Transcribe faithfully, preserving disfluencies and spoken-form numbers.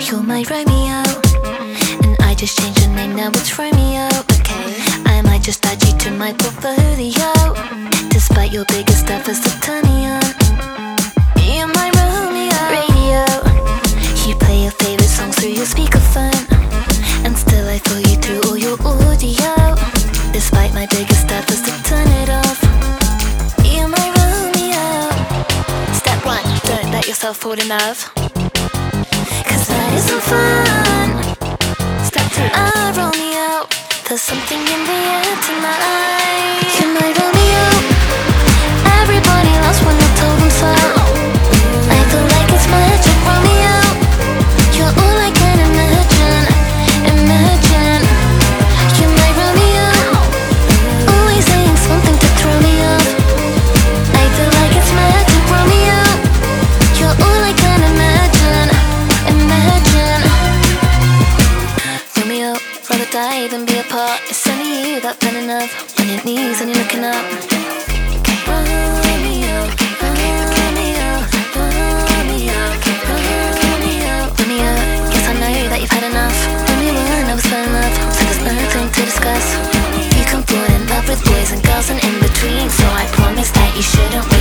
you're my Romeo, and I just changed your name, now it's Romeo. Okay, I might just add you to my portfolio, despite your biggest stuff as a turning on. You're my Romeo. Radio, you play your favorite songs through your speakerphone, and still I follow you through all your audio, despite my biggest stuff as to turn it off. You're my Romeo. Step one, don't let yourself fall in love, cause that isn't fun. Step two, ah, Romeo, there's something in the air tonight. You're my Romeo. Everybody loves when you told them so. I feel like it's magic, Romeo. You're all I can imagine, imagine. You're my Romeo. Always saying something to throw me off. I feel like it's magic, Romeo. You're all I can imagine, imagine. Romeo, rather die than be apart. It's only you that fell in love. On your knees and you're looking up. Romeo, Romeo, Romeo, Romeo, Romeo. Yes, I know that you've had enough. Romeo and I was fell in love, so there's nothing to discuss. You can fall in love with boys and girls and in between, so I promise that you shouldn't